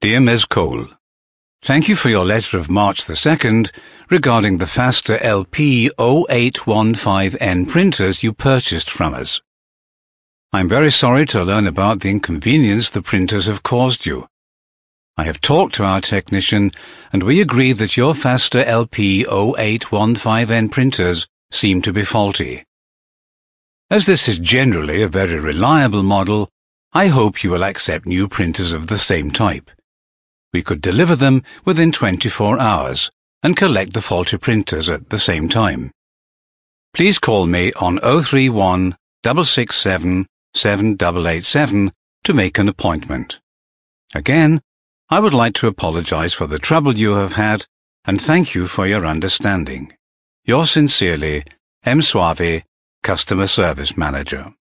Dear Ms. Cole, thank you for your letter of March the 2nd regarding the Faster LP 0815N printers you purchased from us. I'm very sorry to learn about the inconvenience the printers have caused you. I have talked to our technician and we agree that your Faster LP 0815N printers seem to be faulty. As this is generally a very reliable model, I hope you will accept new printers of the same type. We could deliver them within 24 hours and collect the faulty printers at the same time. Please call me on 031 667 7887 to make an appointment. Again, I would like to apologize for the trouble you have had and thank you for your understanding. Yours sincerely, M. Suave, Customer Service Manager.